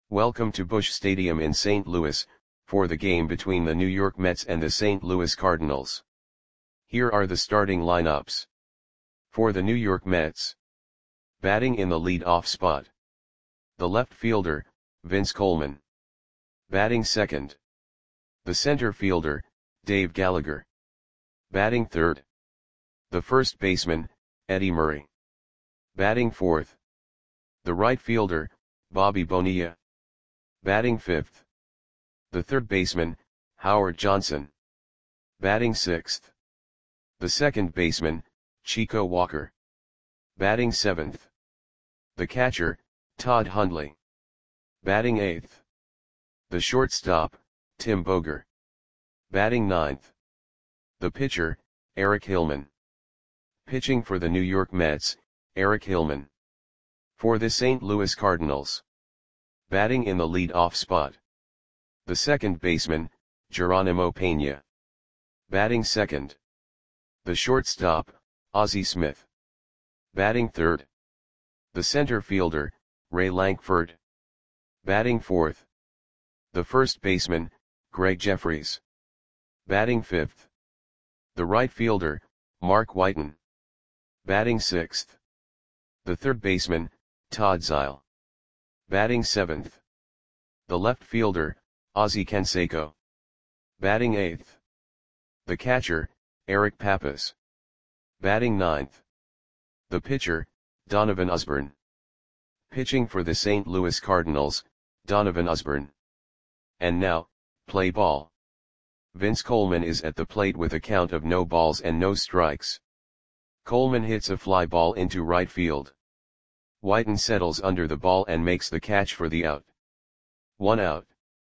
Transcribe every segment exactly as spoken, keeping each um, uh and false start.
Welcome to Busch Stadium in Saint Louis, for the game between the New York Mets and the Saint Louis Cardinals. Here are the starting lineups. For the New York Mets. Batting in the lead-off spot. The left fielder, Vince Coleman. Batting second. The center fielder, Dave Gallagher. Batting third. The first baseman, Eddie Murray. Batting fourth. The right fielder, Bobby Bonilla. Batting fifth. The third baseman, Howard Johnson. Batting sixth. The second baseman, Chico Walker. Batting seventh. The catcher, Todd Hundley. Batting eighth. The shortstop, Tim Boger. Batting ninth. The pitcher, Eric Hillman. Pitching for the New York Mets, Eric Hillman. For the Saint Louis Cardinals. Batting in the lead-off spot. The second baseman, Geronimo Pena. Batting second. The shortstop, Ozzie Smith. Batting third. The center fielder, Ray Lankford. Batting fourth. The first baseman, Greg Jeffries. Batting fifth. The right fielder, Mark Whiten. Batting sixth. The third baseman, Todd Zeile. Batting seventh. The left fielder, Ozzie Canseco. Batting eighth. The catcher, Eric Pappas. Batting ninth. The pitcher, Donovan Osborne. Pitching for the Saint Louis Cardinals, Donovan Osborne. And now, play ball. Vince Coleman is at the plate with a count of no balls and no strikes. Coleman hits a fly ball into right field. Whiten settles under the ball and makes the catch for the out. One out.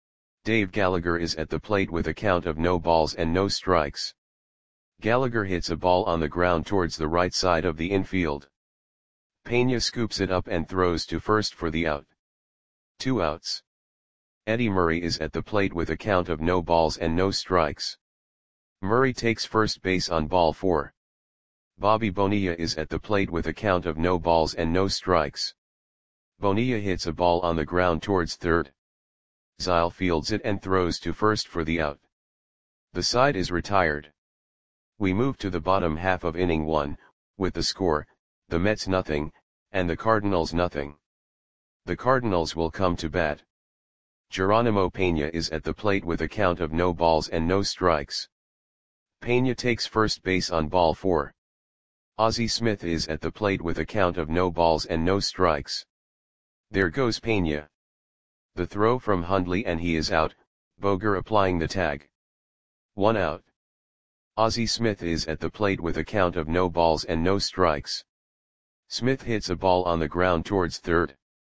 Dave Gallagher is at the plate with a count of no balls and no strikes. Gallagher hits a ball on the ground towards the right side of the infield. Pena scoops it up and throws to first for the out. Two outs. Eddie Murray is at the plate with a count of no balls and no strikes. Murray takes first base on ball four. Bobby Bonilla is at the plate with a count of no balls and no strikes. Bonilla hits a ball on the ground towards third. Zeile fields it and throws to first for the out. The side is retired. We move to the bottom half of inning one, with the score, the Mets nothing, and the Cardinals nothing. The Cardinals will come to bat. Geronimo Pena is at the plate with a count of no balls and no strikes. Pena takes first base on ball four. Ozzie Smith is at the plate with a count of no balls and no strikes. There goes Pena. The throw from Hundley and he is out, Boger applying the tag. One out. Ozzie Smith is at the plate with a count of no balls and no strikes. Smith hits a ball on the ground towards third.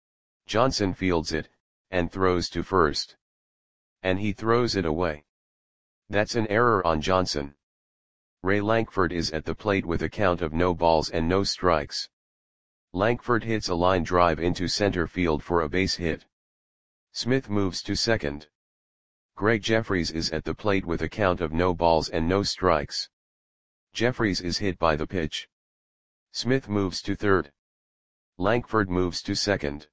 Johnson fields it, and throws to first. And he throws it away. That's an error on Johnson. Ray Lankford is at the plate with a count of no balls and no strikes. Lankford hits a line drive into center field for a base hit. Smith moves to second. Greg Jeffries is at the plate with a count of no balls and no strikes. Jeffries is hit by the pitch. Smith moves to third. Lankford moves to second.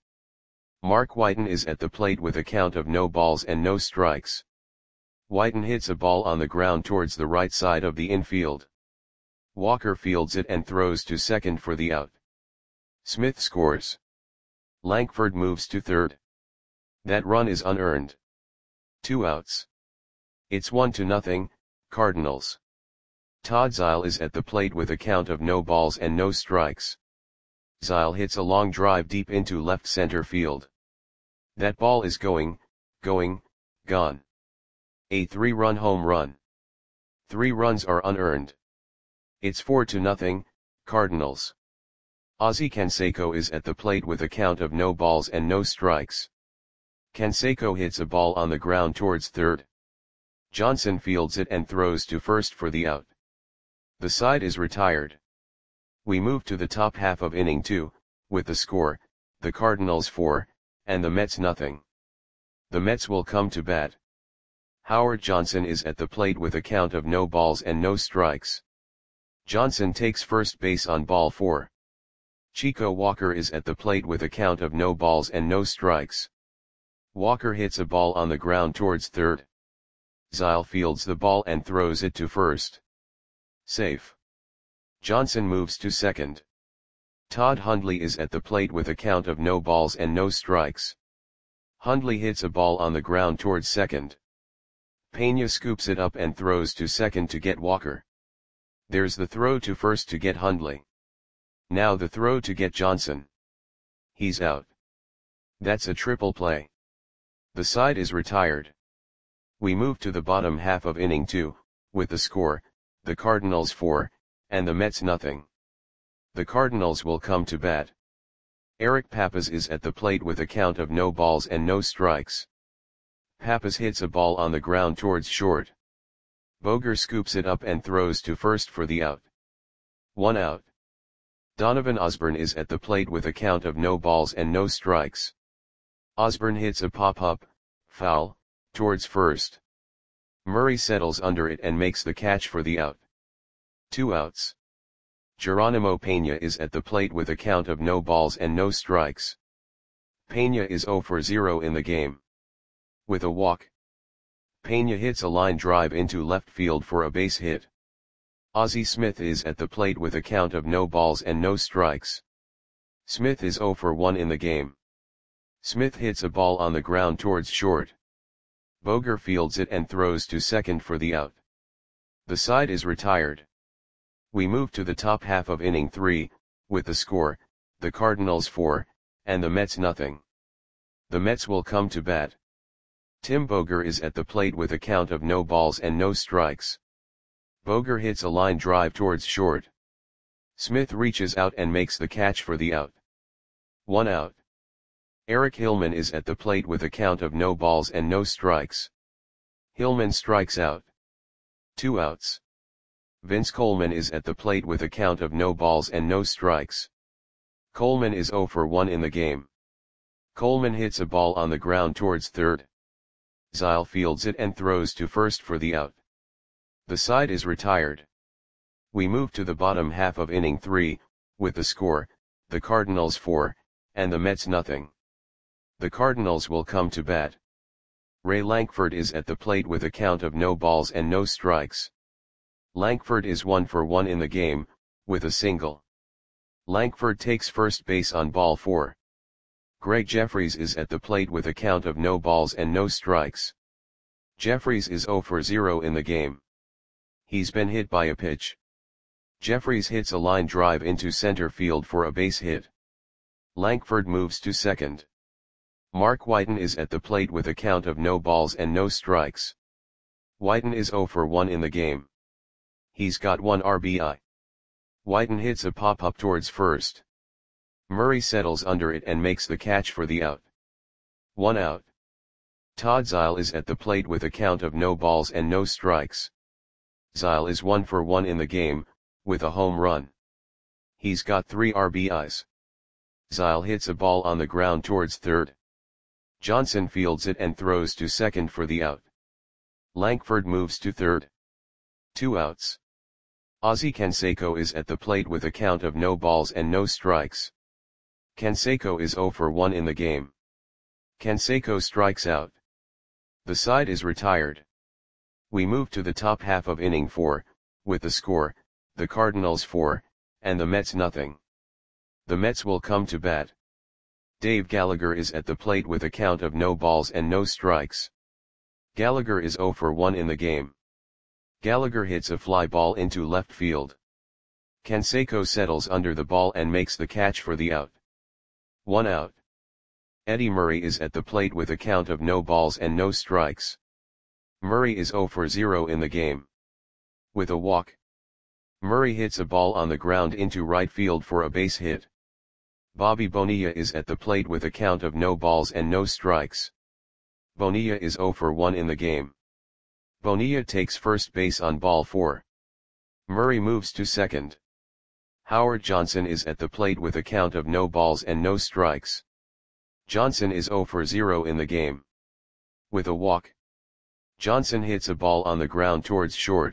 Mark Whiten is at the plate with a count of no balls and no strikes. Whiten hits a ball on the ground towards the right side of the infield. Walker fields it and throws to second for the out. Smith scores. Lankford moves to third. That run is unearned. Two outs. It's one to nothing, Cardinals. Todd Zeile is at the plate with a count of no balls and no strikes. Zeile hits a long drive deep into left center field. That ball is going, going, gone. A three-run home run. Three runs are unearned. It's four to nothing, Cardinals. Ozzie Canseco is at the plate with a count of no balls and no strikes. Canseco hits a ball on the ground towards third. Johnson fields it and throws to first for the out. The side is retired. We move to the top half of inning two, with the score, the Cardinals four, and the Mets nothing. The Mets will come to bat. Howard Johnson is at the plate with a count of no balls and no strikes. Johnson takes first base on ball four. Chico Walker is at the plate with a count of no balls and no strikes. Walker hits a ball on the ground towards third. Zile fields the ball and throws it to first. Safe. Johnson moves to second. Todd Hundley is at the plate with a count of no balls and no strikes. Hundley hits a ball on the ground towards second. Pena scoops it up and throws to second to get Walker. There's the throw to first to get Hundley. Now the throw to get Johnson. He's out. That's a triple play. The side is retired. We move to the bottom half of inning two, with the score, the Cardinals four, and the Mets nothing. The Cardinals will come to bat. Eric Pappas is at the plate with a count of no balls and no strikes. Pappas hits a ball on the ground towards short. Boger scoops it up and throws to first for the out. One out. Donovan Osborne is at the plate with a count of no balls and no strikes. Osborne hits a pop-up, foul, towards first. Murray settles under it and makes the catch for the out. Two outs. Geronimo Pena is at the plate with a count of no balls and no strikes. Pena is zero for zero in the game. With a walk, Pena hits a line drive into left field for a base hit. Ozzie Smith is at the plate with a count of no balls and no strikes. Smith is zero for one in the game. Smith hits a ball on the ground towards short. Boger fields it and throws to second for the out. The side is retired. We move to the top half of inning three, with the score, the Cardinals four, and the Mets nothing. The Mets will come to bat. Tim Boger is at the plate with a count of no balls and no strikes. Boger hits a line drive towards short. Smith reaches out and makes the catch for the out. One out. Eric Hillman is at the plate with a count of no balls and no strikes. Hillman strikes out. Two outs. Vince Coleman is at the plate with a count of no balls and no strikes. Coleman is zero for one in the game. Coleman hits a ball on the ground towards third. Zile fields it and throws to first for the out. The side is retired. We move to the bottom half of inning three, with the score, the Cardinals four, and the Mets nothing. The Cardinals will come to bat. Ray Lankford is at the plate with a count of no balls and no strikes. Lankford is one for one in the game, with a single. Lankford takes first base on ball four. Greg Jeffries is at the plate with a count of no balls and no strikes. Jeffries is zero for zero in the game. He's been hit by a pitch. Jeffries hits a line drive into center field for a base hit. Lankford moves to second. Mark Whiten is at the plate with a count of no balls and no strikes. Whiten is zero for one in the game. He's got one R B I. Whiten hits a pop-up towards first. Murray settles under it and makes the catch for the out. One out. Todd Zile is at the plate with a count of no balls and no strikes. Zile is one for one in the game, with a home run. He's got three R B Is. Zile hits a ball on the ground towards third. Johnson fields it and throws to second for the out. Lankford moves to third. Two outs. Ozzie Canseco is at the plate with a count of no balls and no strikes. Canseco is zero for one in the game. Canseco strikes out. The side is retired. We move to the top half of inning four, with the score, the Cardinals four, and the Mets nothing. The Mets will come to bat. Dave Gallagher is at the plate with a count of no balls and no strikes. Gallagher is zero for one in the game. Gallagher hits a fly ball into left field. Canseco settles under the ball and makes the catch for the out. One out. Eddie Murray is at the plate with a count of no balls and no strikes. Murray is zero for zero in the game. With a walk, Murray hits a ball on the ground into right field for a base hit. Bobby Bonilla is at the plate with a count of no balls and no strikes. Bonilla is zero for one in the game. Bonilla takes first base on ball four. Murray moves to second. Howard Johnson is at the plate with a count of no balls and no strikes. Johnson is zero for zero in the game. With a walk, Johnson hits a ball on the ground towards short.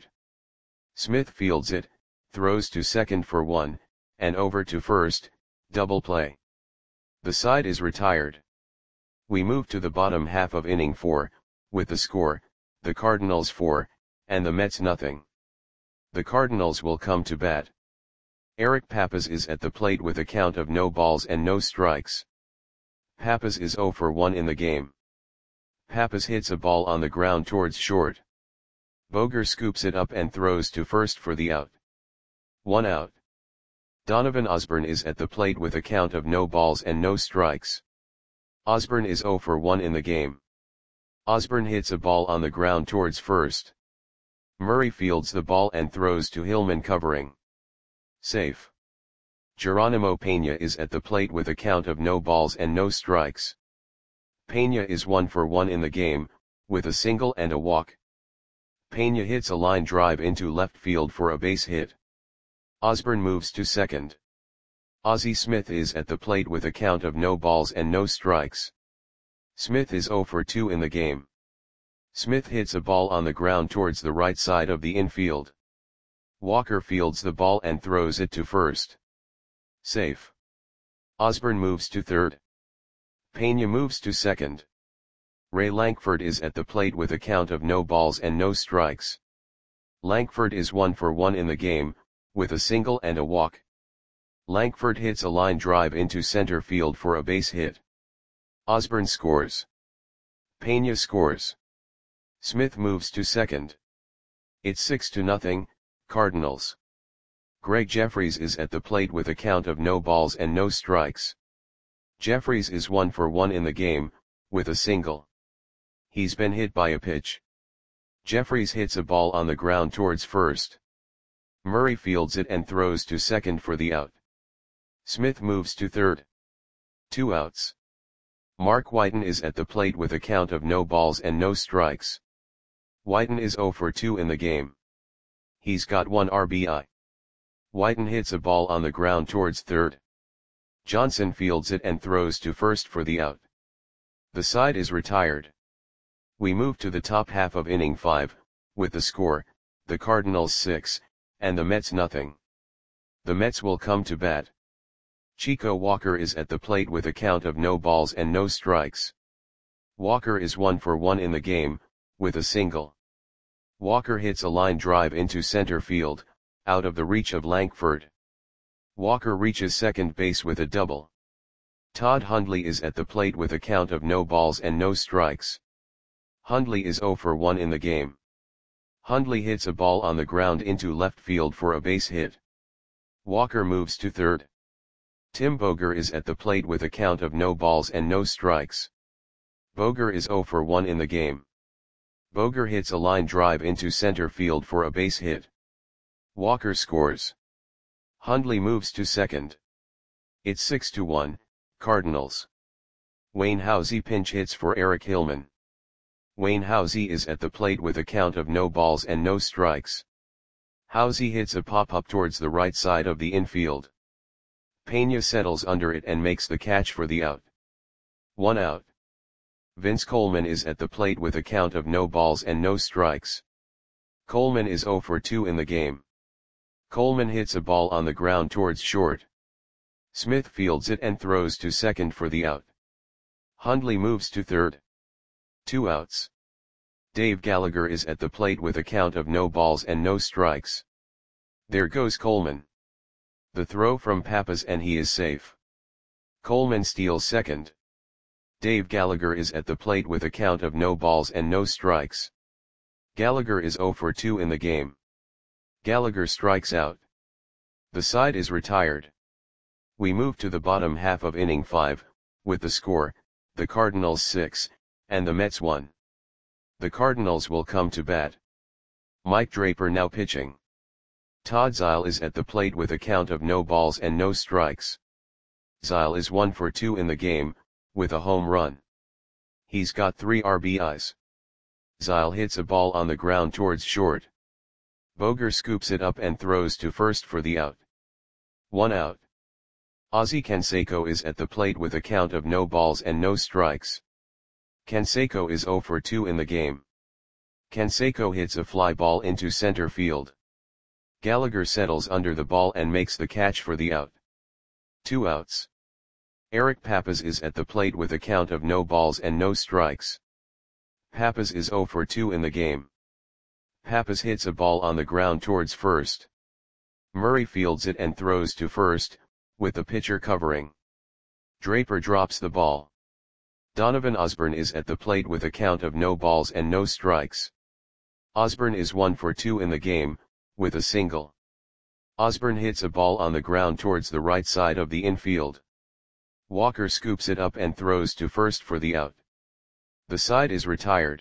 Smith fields it, throws to second for one, and over to first, double play. The side is retired. We move to the bottom half of inning four, with the score, the Cardinals four, and the Mets nothing. The Cardinals will come to bat. Eric Pappas is at the plate with a count of no balls and no strikes. Pappas is zero for one in the game. Pappas hits a ball on the ground towards short. Boger scoops it up and throws to first for the out. One out. Donovan Osborne is at the plate with a count of no balls and no strikes. Osborne is zero for one in the game. Osborne hits a ball on the ground towards first. Murray fields the ball and throws to Hillman covering. Safe. Geronimo Pena is at the plate with a count of no balls and no strikes. Pena is one for one in the game, with a single and a walk. Pena hits a line drive into left field for a base hit. Osborne moves to second. Ozzie Smith is at the plate with a count of no balls and no strikes. Smith is zero for two in the game. Smith hits a ball on the ground towards the right side of the infield. Walker fields the ball and throws it to first. Safe. Osborne moves to third. Pena moves to second. Ray Lankford is at the plate with a count of no balls and no strikes. Lankford is one for one in the game, with a single and a walk. Lankford hits a line drive into center field for a base hit. Osborne scores. Pena scores. Smith moves to second. It's six to nothing, Cardinals. Greg Jeffries is at the plate with a count of no balls and no strikes. Jeffries is one for one in the game, with a single. He's been hit by a pitch. Jeffries hits a ball on the ground towards first. Murray fields it and throws to second for the out. Smith moves to third. Two outs. Mark Whiten is at the plate with a count of no balls and no strikes. Whiten is zero for two in the game. He's got one R B I. Whiten hits a ball on the ground towards third. Johnson fields it and throws to first for the out. The side is retired. We move to the top half of inning five, with the score, the Cardinals six, and the Mets nothing. The Mets will come to bat. Chico Walker is at the plate with a count of no balls and no strikes. Walker is one for one in the game, with a single. Walker hits a line drive into center field, out of the reach of Lankford. Walker reaches second base with a double. Todd Hundley is at the plate with a count of no balls and no strikes. Hundley is zero for one in the game. Hundley hits a ball on the ground into left field for a base hit. Walker moves to third. Tim Boger is at the plate with a count of no balls and no strikes. Boger is zero for one in the game. Boger hits a line drive into center field for a base hit. Walker scores. Hundley moves to second. It's six to one, Cardinals. Wayne Housey pinch hits for Eric Hillman. Wayne Housey is at the plate with a count of no balls and no strikes. Housey hits a pop-up towards the right side of the infield. Pena settles under it and makes the catch for the out. One out. Vince Coleman is at the plate with a count of no balls and no strikes. Coleman is zero for two in the game. Coleman hits a ball on the ground towards short. Smith fields it and throws to second for the out. Hundley moves to third. Two outs. Dave Gallagher is at the plate with a count of no balls and no strikes. There goes Coleman. The throw from Pappas and he is safe. Coleman steals second. Dave Gallagher is at the plate with a count of no balls and no strikes. Gallagher is zero for two in the game. Gallagher strikes out. The side is retired. We move to the bottom half of inning five, with the score, the Cardinals six, and the Mets one. The Cardinals will come to bat. Mike Draper now pitching. Todd Zeile is at the plate with a count of no balls and no strikes. Zeile is one for two in the game, with a home run. He's got three R B Is. Zeile hits a ball on the ground towards short. Boger scoops it up and throws to first for the out. One out. Ozzie Canseco is at the plate with a count of no balls and no strikes. Canseco is zero for two in the game. Canseco hits a fly ball into center field. Gallagher settles under the ball and makes the catch for the out. Two outs. Eric Pappas is at the plate with a count of no balls and no strikes. Pappas is zero for two in the game. Pappas hits a ball on the ground towards first. Murray fields it and throws to first, with the pitcher covering. Draper drops the ball. Donovan Osborne is at the plate with a count of no balls and no strikes. Osborne is one for two in the game, with a single. Osborne hits a ball on the ground towards the right side of the infield. Walker scoops it up and throws to first for the out. The side is retired.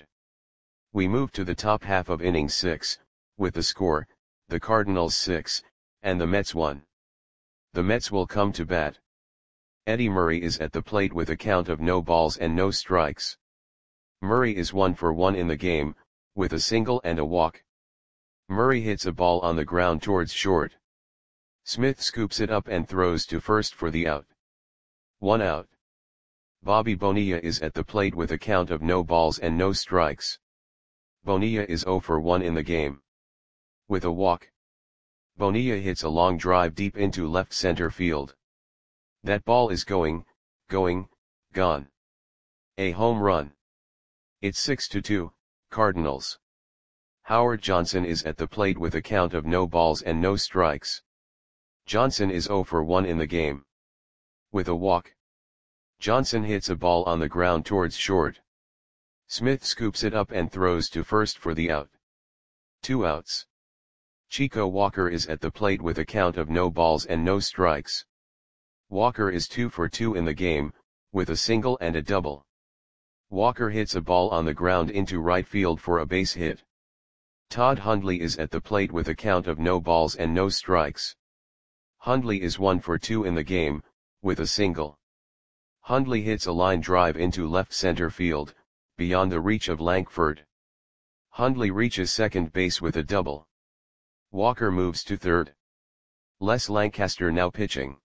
We move to the top half of inning six, with the score, the Cardinals six, and the Mets one. The Mets will come to bat. Eddie Murray is at the plate with a count of no balls and no strikes. Murray is one for one in the game, with a single and a walk. Murray hits a ball on the ground towards short. Smith scoops it up and throws to first for the out. One out. Bobby Bonilla is at the plate with a count of no balls and no strikes. Bonilla is zero for one in the game. With a walk. Bonilla hits a long drive deep into left center field. That ball is going, going, gone. A home run. It's six to two, Cardinals. Howard Johnson is at the plate with a count of no balls and no strikes. Johnson is zero for one in the game. With a walk. Johnson hits a ball on the ground towards short. Smith scoops it up and throws to first for the out. Two outs. Chico Walker is at the plate with a count of no balls and no strikes. Walker is two for two in the game, with a single and a double. Walker hits a ball on the ground into right field for a base hit. Todd Hundley is at the plate with a count of no balls and no strikes. Hundley is one for two in the game, with a single. Hundley hits a line drive into left center field, beyond the reach of Lankford. Hundley reaches second base with a double. Walker moves to third. Les Lancaster now pitching.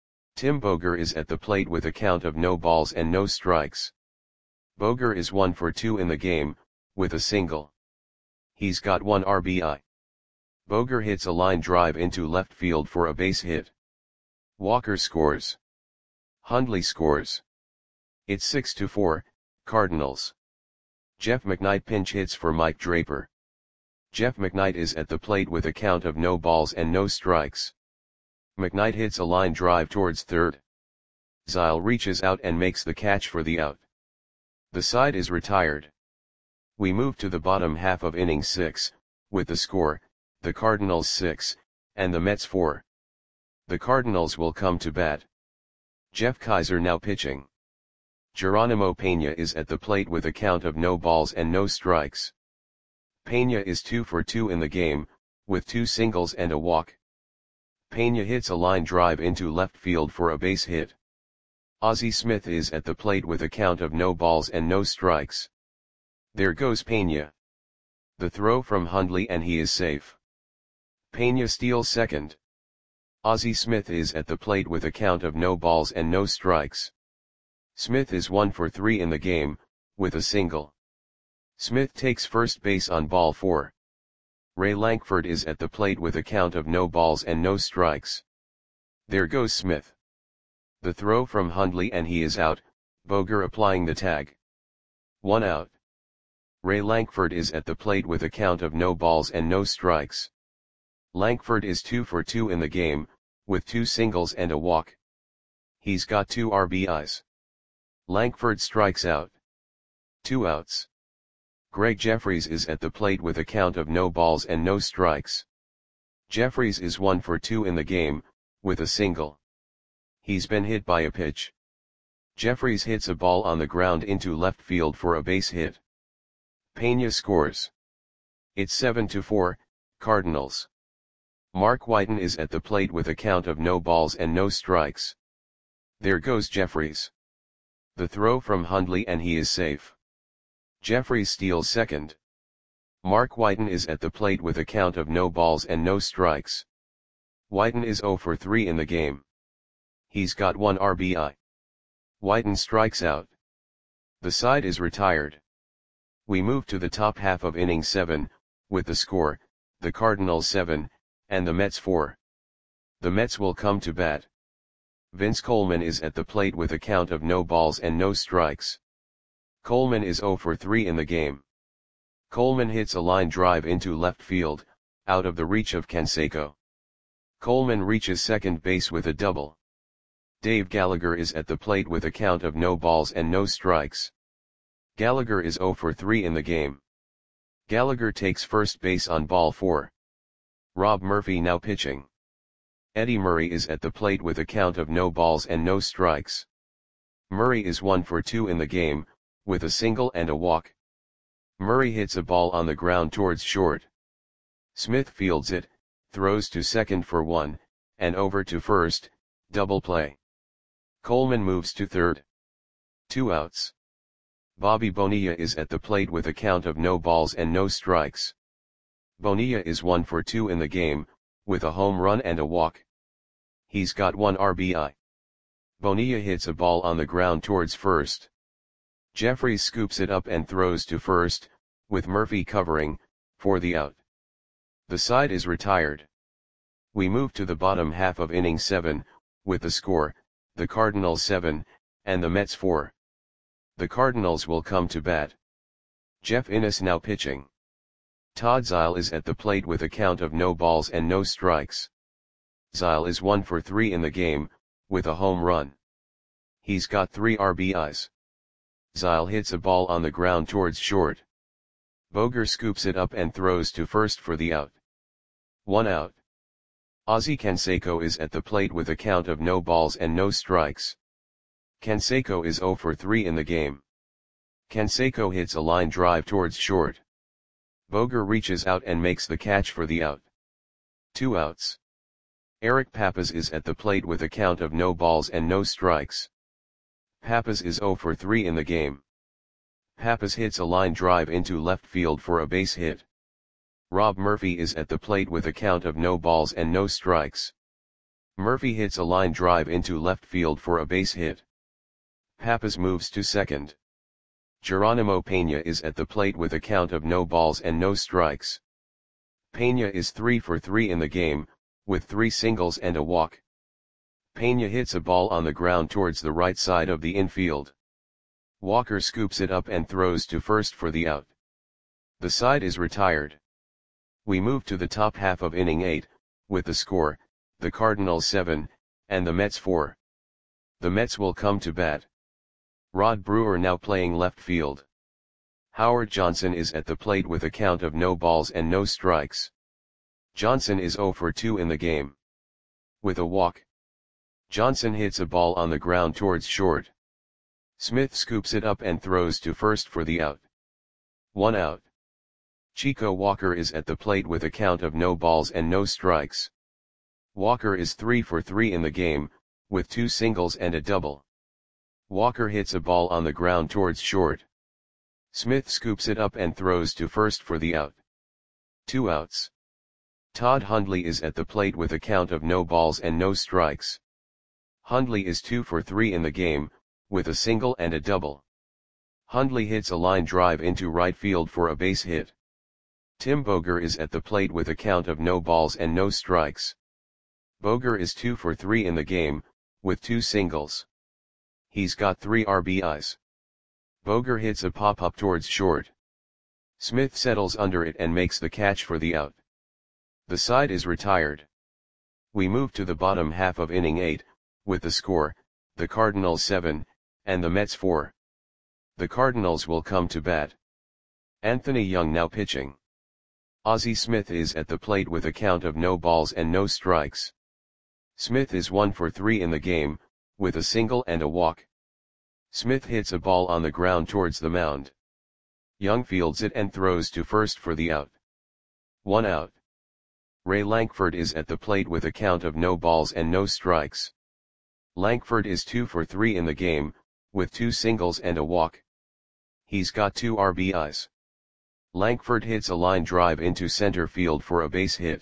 Tim Boger is at the plate with a count of no balls and no strikes. Boger is one for two in the game, with a single. He's got one R B I. Boger hits a line drive into left field for a base hit. Walker scores. Hundley scores. It's six to four, Cardinals. Jeff McKnight pinch hits for Mike Draper. Jeff McKnight is at the plate with a count of no balls and no strikes. McKnight hits a line drive towards third. Zile reaches out and makes the catch for the out. The side is retired. We move to the bottom half of inning six, with the score, the Cardinals six, and the Mets four. The Cardinals will come to bat. Jeff Kaiser now pitching. Geronimo Pena is at the plate with a count of no balls and no strikes. Pena is two for two in the game, with two singles and a walk. Pena hits a line drive into left field for a base hit. Ozzie Smith is at the plate with a count of no balls and no strikes. There goes Pena. The throw from Hundley and he is safe. Pena steals second. Ozzie Smith is at the plate with a count of no balls and no strikes. Smith is one for three in the game, with a single. Smith takes first base on ball four. Ray Lankford is at the plate with a count of no balls and no strikes. There goes Smith. The throw from Hundley and he is out, Boger applying the tag. One out. Ray Lankford is at the plate with a count of no balls and no strikes. Lankford is two for two in the game, with two singles and a walk. He's got two R B Is. Lankford strikes out. Two outs. Greg Jeffries is at the plate with a count of no balls and no strikes. Jeffries is one for two in the game, with a single. He's been hit by a pitch. Jeffries hits a ball on the ground into left field for a base hit. Pena scores. It's seven to four, Cardinals. Mark Whiten is at the plate with a count of no balls and no strikes. There goes Jeffries. The throw from Hundley and he is safe. Jeffries steals second. Mark Whiten is at the plate with a count of no balls and no strikes. Whiten is zero for three in the game. He's got one R B I. Whiten strikes out. The side is retired. We move to the top half of inning seven, with the score, the Cardinals seven, and the Mets four. The Mets will come to bat. Vince Coleman is at the plate with a count of no balls and no strikes. Coleman is zero for three in the game. Coleman hits a line drive into left field, out of the reach of Canseco. Coleman reaches second base with a double. Dave Gallagher is at the plate with a count of no balls and no strikes. Gallagher is zero for three in the game. Gallagher takes first base on ball four. Rob Murphy now pitching. Eddie Murray is at the plate with a count of no balls and no strikes. Murray is one for two in the game, with a single and a walk. Murray hits a ball on the ground towards short. Smith fields it, throws to second for one, and over to first, double play. Coleman moves to third. Two outs. Bobby Bonilla is at the plate with a count of no balls and no strikes. Bonilla is one for two in the game, with a home run and a walk. He's got one R B I. Bonilla hits a ball on the ground towards first. Jeffries scoops it up and throws to first, with Murphy covering, for the out. The side is retired. We move to the bottom half of inning seven, with the score, the Cardinals seven, and the Mets four. The Cardinals will come to bat. Jeff Innes now pitching. Todd Zeile is at the plate with a count of no balls and no strikes. Zeile is one for three in the game, with a home run. He's got three R B Is. Zeile hits a ball on the ground towards short. Boger scoops it up and throws to first for the out. One out. Ozzie Canseco is at the plate with a count of no balls and no strikes. Canseco is zero for three in the game. Canseco hits a line drive towards short. Boger reaches out and makes the catch for the out. Two outs. Eric Pappas is at the plate with a count of no balls and no strikes. Pappas is zero for three in the game. Pappas hits a line drive into left field for a base hit. Rob Murphy is at the plate with a count of no balls and no strikes. Murphy hits a line drive into left field for a base hit. Pappas moves to second. Geronimo Pena is at the plate with a count of no balls and no strikes. Pena is three for three in the game, with three singles and a walk. Pena hits a ball on the ground towards the right side of the infield. Walker scoops it up and throws to first for the out. The side is retired. We move to the top half of inning eight, with the score, the Cardinals seven, and the Mets four. The Mets will come to bat. Rod Brewer now playing left field. Howard Johnson is at the plate with a count of no balls and no strikes. Johnson is zero for two in the game. With a walk. Johnson hits a ball on the ground towards short. Smith scoops it up and throws to first for the out. One out. Chico Walker is at the plate with a count of no balls and no strikes. Walker is three for three in the game, with two singles and a double. Walker hits a ball on the ground towards short. Smith scoops it up and throws to first for the out. Two outs. Todd Hundley is at the plate with a count of no balls and no strikes. Hundley is two for three in the game, with a single and a double. Hundley hits a line drive into right field for a base hit. Tim Boger is at the plate with a count of no balls and no strikes. Boger is two for three in the game, with two singles. He's got three R B Is. Boger hits a pop-up towards short. Smith settles under it and makes the catch for the out. The side is retired. We move to the bottom half of inning eight, with the score, the Cardinals seven, and the Mets four. The Cardinals will come to bat. Anthony Young now pitching. Ozzie Smith is at the plate with a count of no balls and no strikes. Smith is one for three in the game, with a single and a walk. Smith hits a ball on the ground towards the mound. Young fields it and throws to first for the out. One out. Ray Lankford is at the plate with a count of no balls and no strikes. Lankford is two for three in the game, with two singles and a walk. He's got two R B Is. Lankford hits a line drive into center field for a base hit.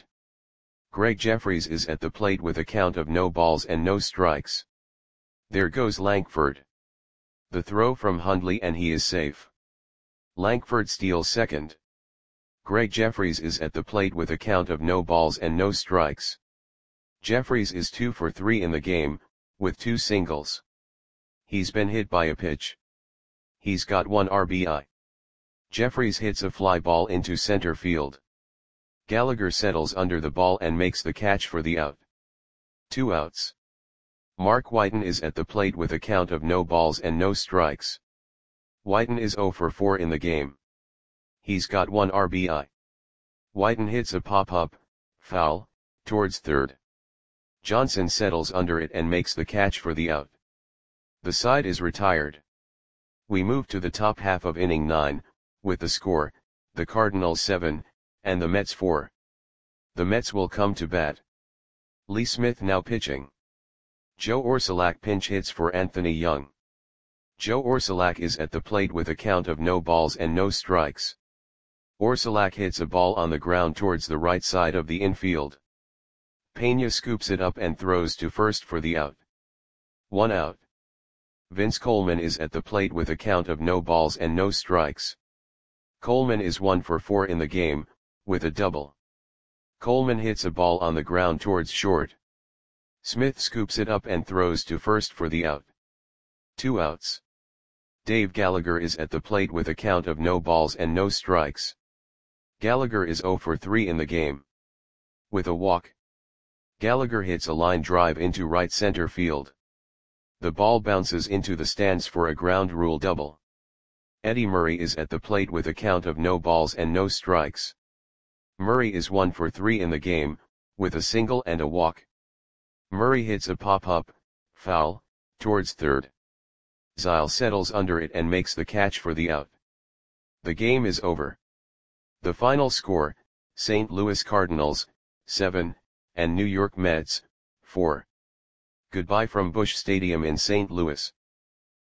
Greg Jeffries is at the plate with a count of no balls and no strikes. There goes Lankford. The throw from Hundley and he is safe. Lankford steals second. Greg Jeffries is at the plate with a count of no balls and no strikes. Jeffries is two for three in the game, with two singles. He's been hit by a pitch. He's got one R B I. Jeffries hits a fly ball into center field. Gallagher settles under the ball and makes the catch for the out. Two outs. Mark Whiten is at the plate with a count of no balls and no strikes. Whiten is oh for four in the game. He's got one R B I. Whiten hits a pop-up, foul, towards third. Johnson settles under it and makes the catch for the out. The side is retired. We move to the top half of inning nine, with the score, the Cardinals seven, and the Mets four. The Mets will come to bat. Lee Smith now pitching. Joe Orsulak pinch hits for Anthony Young. Joe Orsulak is at the plate with a count of no balls and no strikes. Orsulak hits a ball on the ground towards the right side of the infield. Pena scoops it up and throws to first for the out. One out. Vince Coleman is at the plate with a count of no balls and no strikes. Coleman is one for four in the game, with a double. Coleman hits a ball on the ground towards short. Smith scoops it up and throws to first for the out. Two outs. Dave Gallagher is at the plate with a count of no balls and no strikes. Gallagher is oh for three in the game. With a walk. Gallagher hits a line drive into right center field. The ball bounces into the stands for a ground rule double. Eddie Murray is at the plate with a count of no balls and no strikes. Murray is one for three in the game, with a single and a walk. Murray hits a pop-up, foul, towards third. Zile settles under it and makes the catch for the out. The game is over. The final score, Saint Louis Cardinals, seven, and New York Mets, four. Goodbye from Busch Stadium in Saint Louis.